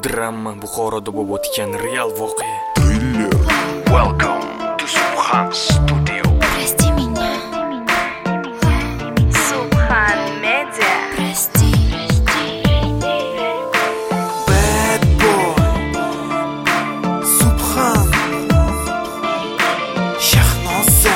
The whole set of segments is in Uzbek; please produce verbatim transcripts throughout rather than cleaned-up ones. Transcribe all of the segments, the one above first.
Drama Buxoroda bo'lib o'tgan real voqea. Thriller. Welcome to Subhan Studio. Прости меня. Subhan Media. Прости. Bad boy. Subhan. Shahnoza.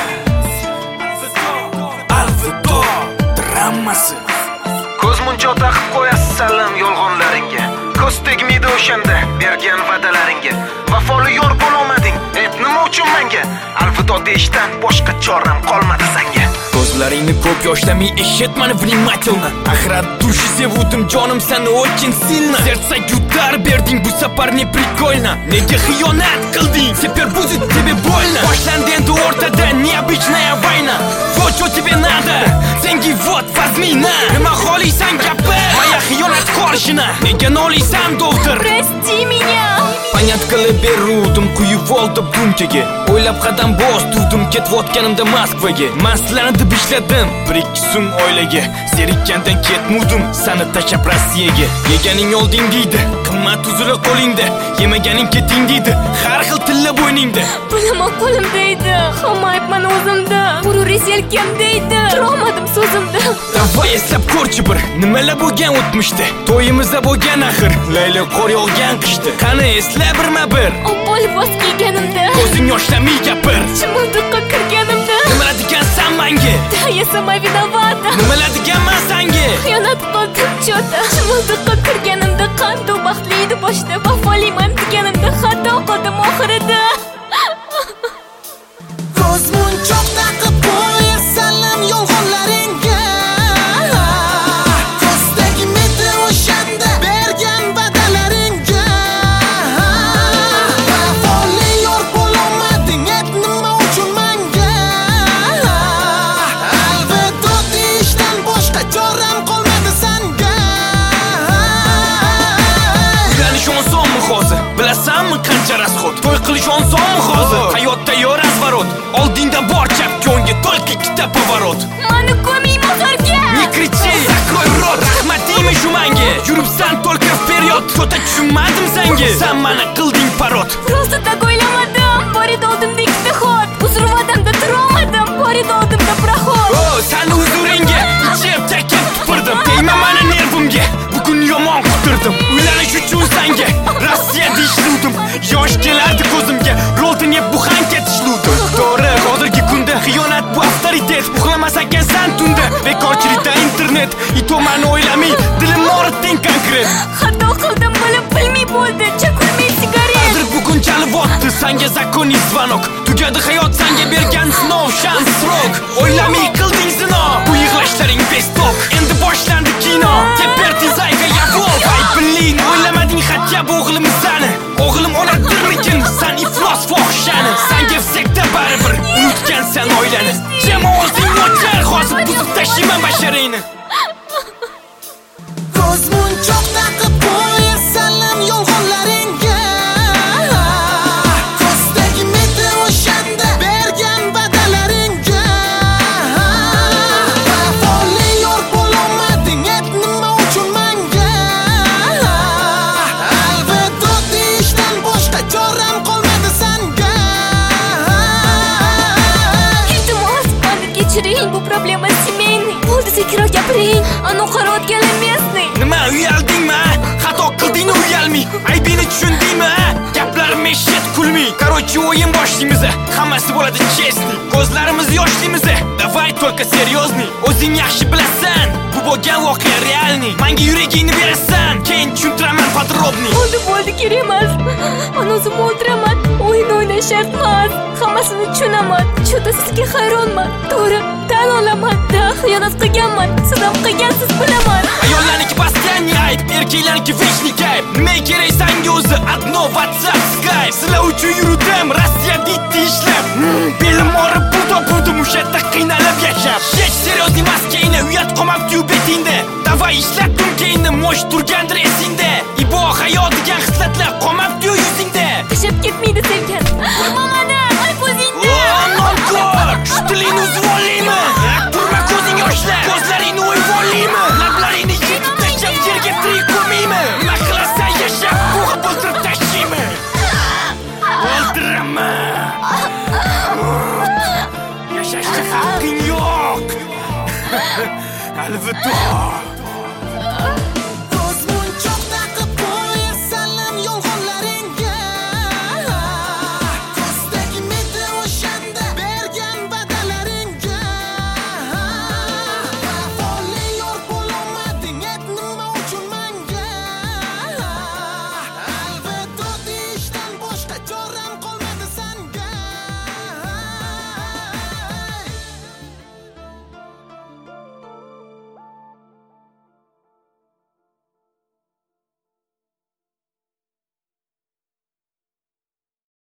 Alvido. Dramasi. Ko'z munchoq taqib qo'yasiz salam yolg'onlaringga. Ko'z tegmaydi o'shanda bergan va'dalaringga. Vafoli yor bo'lolmading, et nima uchun menga? Alvido deyishdan boshqa choram qolmadi senga. Ko'zlaringni ko'p yoshlamay eshitmani внимательно. Axir от души sevuvdim jonim seni очень сильно. Сердце удар berding bu safar не прикольно. Nega xiyonat qilding? Теперь будет тебе больно. Boshlandi endi o'rtada необычная война. Вот что тебе надо. Sengi вот возьми на. Nima xohlaysan gapir? Moya xiyonat qorishini. Nega noliysan doktor? Прости меня. Понят qilib beruvdim, quyib oldim dumkaga. O'ylab qadam bostirdim, ketayotganimda Moskvaga. Mastlanib ishladim, bir ikki so'm oilaga. Zerikkandan ketmovdim, seni tashlab Rossiyaga. Yeganing olding deydi, qimmat uzra qo'lingda. Yemaganing keting deydi, har xil tilla bo'yningda. Bilaman qo'lim deydi, hamma aytman o'zimda. G'urur yelkam deydi, turolmadim so'zimda. Davay eslab ko'rchi bir, nimalar bo'lgan o'tmishda. To'yimizda bo'lgan axir, layli qor yog'gan qishda. Qani esla birma bir. Opol bos kiyganimda, O'zing yoshlamay gapir. chimildiqqa kirganimda. Nimalar degansan menga? Я сама виновата. Nimalar deganman senga? Xiyonat qildim cho'ta. Chimildiqqa kirganimda qanday baxtli edi boshda. Vafoliman deganimda xato qildim oxirida. Ko'z munchoq taqib qo'yasan yolg'onlaringga. Ko'z tegmaydi o'shanda bergan va'dalaringga. Vafoli yor bo'lolmading, et nima uchun menga? Alvido deyishdan boshqa choram qolmadi senga. Uylanish osonmi hozir? Bilasanmi qancha rasxod? To'y qilish osonmi hozir? Hayotda yo razvorot. Oldingda bor chapga o'ngga только ikkita поворот. Mani ko'ming mozorga. Не кричи, закрой рот. Rahmat deymi shu menga? Yuribsan только вперед. Cho'ta tushunmadim senga. Sen meni qilding parod. Просто так o'ylamadim. Bor edi oldimda ikkita xot. Uzr vadamda turolmadim. Bor edi oldimda проход. Oh, seni huzuringga ichib takib tupurdim. Tegma meni nervimga. Bugun yomon quturdim. Uylanish uchun senga Rossiyada ishlovdim. Yosh kelardi ko'zimga. Roldan yeb buxan ketishlovdim. To'g'ri, hozirgi kunda xiyonat bu avtoritet. Uxlamas ekansan tunda. Bekorchilikda internet. Ito meni o'ylamay, dilim og'ritding konkret. Xato qildim, bilib bilmay bo'ldi. Chakurmay sigaret. Hozir bugun chalibotdi senga zakoniy звонок. Tugadi hayot senga bergan sinov, shans srok. O'ylamay qilding zino. Bu yig'lashlaring bestok. Endi boshlandi kino. Teper tizayga yavol. Ay bilin, o'ylamading hatya bu o'g'lim seni. O'g'lim onadirmikin, sen iflos fohishani. Senga sekta baribir, unutgan sen oilani. Jamoating o'char, hozir buzib tashlayman basharingni. Ko'z munchoq taqib qo'yasan yolg'onlaringga. Ko'z tegmaydi o'shanda bergan va'dalaringga. Vafoli yor bo'lolmading, et nima uchun menga? Alvido deyishdan boshqa choram qolmadi senga. Iltimos, mani kechiring, bu problema семейный. Bo'ldi sekiroq gapiring, anu qarorotgan местный. Nima uyaldingmi? Xato qildingmi uyalmay? Aybini tushundingmi? Gaplarim eshit kulmay. Короче, o'yin boshlaymiz. Hammasi bo'ladi честный. Ko'zlarimiz yoshlaymiz. Давай только серьезный. O'zing yaxshi bilasan, bu bo'lgan voqea realniy. Menga yuragingni berasan, keyin tushuntiraman подробный. Bo'ldi, bo'ldi, kerak emas. Mana o'zim o'ldiraman. O'yin o'ynash shart emas. Hammasini tushunaman. Cho'ta sizga hayronman. To'g'ri, tan olaman. Da, xiyonat qilganman. Siz ham qilgansiz bilaman. Ayollarniki постоянный ayb, erkaklarniki вечный kayf. Nima kerak senga o'zi? Одно WhatsApp, Skype. Sizlar uchun yurdim, Rossiyada itni ishlab. Belim og'rib, pulda puldim o'sha yerda qiynalib yashab. Hech серьезный maskangni uyat qolmabdi-yu betingda. Davay ishlatdim keyinni, mo'sh turgandir esingda. Ibo hayot degan xislatlar qolmabdi-yu yuzingda. Tashlab ketmaydi sevgan. Urma mani, mana ko'zingda. Oh, nonkor! Shu tilingni uzib olaymi? Turma ko'zing yoshlar. Ko'zlaringni o'yib olaymi? Lablaringni yetib tashlab yerga tirik ko'rmaymi? Nima qilasan yashab? Bu Alvido.